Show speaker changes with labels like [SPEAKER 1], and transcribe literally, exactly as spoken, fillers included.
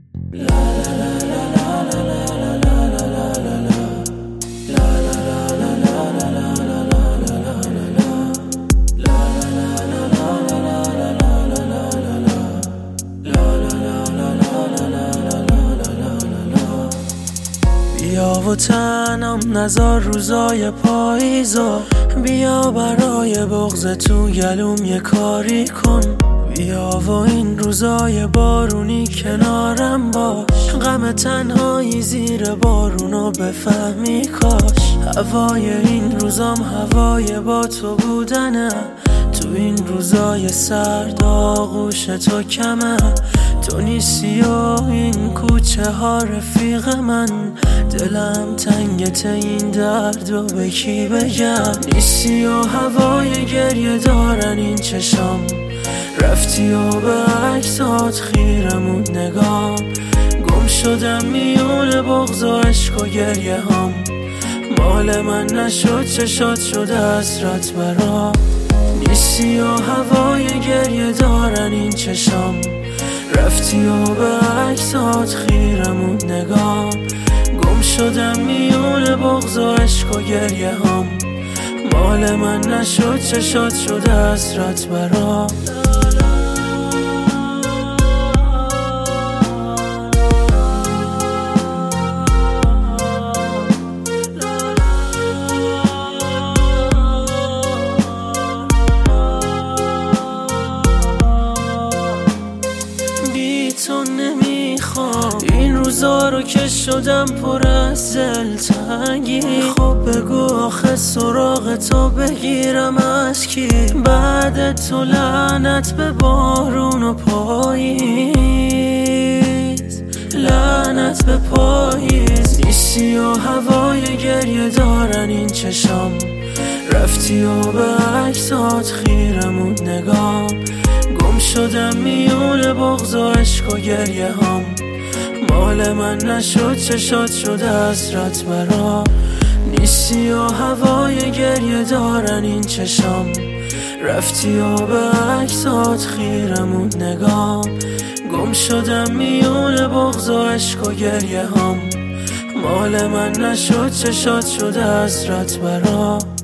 [SPEAKER 1] بیا و تنم نزار روزای پاییزو، بیا برای بغض تو گلوم یه کاری کن. بیا و این روزای بارونی کنارم باش، غم تنهایی زیر بارونو بفهمی کاش. هوای این روزام هوای با تو بودنه، تو این روزای سرد آغوش تو کمه. تو نیستی و این کوچه ها رفیق من، دلم تنگت این درد و به کی بگم. نیستی و هوای گریه دارن این چشام، رفتی و به عکسات خیرمون نگام. گم شدم میون بغض و عشق و گریه هم، مال من نشد چشات شده حسرت برام. نیستی و هوای گریه دارن این چشام، رفتی و به عکسات خیرمون نگام. گم شدم میون بغض و عشق و گریه هم، مال من نشد چشات شده حسرت برام. تو نمیخوام این روزا رو که شدم پر از دلتنگی. خب بگو آخه سراغ تو بگیرم از کی؟ بعد تو لعنت به بارون و پاییز، لعنت به پاییز. نیستی و هوای گریه دارن این چشام، رفتی و به عکسات خیرمون نگام. گم شدم میون بغض و عشق و گریه هم، مال من نشد چشات شده حسرت برام. نیستی و هوای گریه دارن این چشام، رفتی و به عکسات خیرمون نگام. گم شدم میون بغض و عشق و گریه هم، مال من نشد چشات شده حسرت برام.